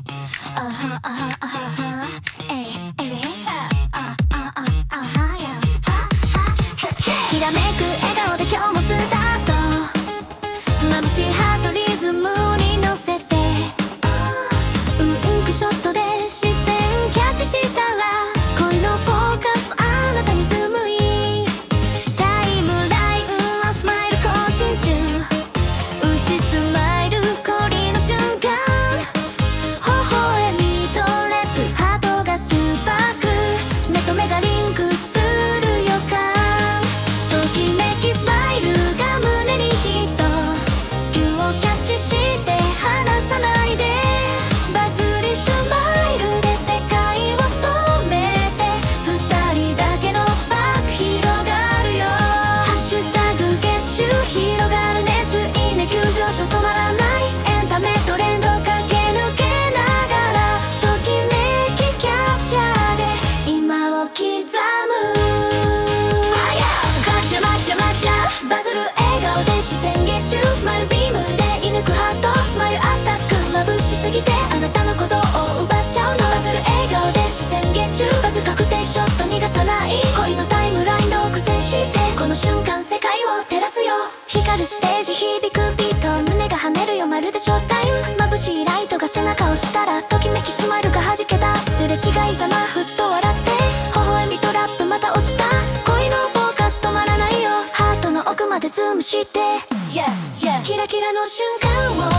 きらめく笑顔で今日もスタート。眩しいハートリズムに乗せてウンクショットで視線キャッチしたら恋のフォーカスあなたにズームイン。タイムラインはスマイル更新中。牛スマイルコリの瞬間。微笑みとレップハートがスパーク。目と目がリンクする予感。ときめきスマイルが胸にヒット。キュをキャッチして離さないで。バズりスマイルで世界を染めて。二人だけのスパーク広がるよ。ハッシュタグ月中広がる熱。いいね急上昇止まらない。エンタメトレンド駆け抜けながら。ときめきキャプチャーで今を刻む。マチャマチャマチャバズる笑顔で視線月中。スマイルビームで射抜くハート。スマイルアタック眩しすぎてあなたのことを奪っちゃうの。バズる笑顔で視線月中。バズ確定ショット逃がさない。恋のタイムライン独占してこの瞬間世界を照らすよ。光るステージ響くビート。胸が跳ねるよまるでショータイム。眩しいライトが背中を押したらときめきスマイルが弾け出す。すれ違いざまふっと笑って微笑みとラップまた落ちた。恋のフォーカス止まらないよ。ハートの奥までズームして、キラキラの瞬間を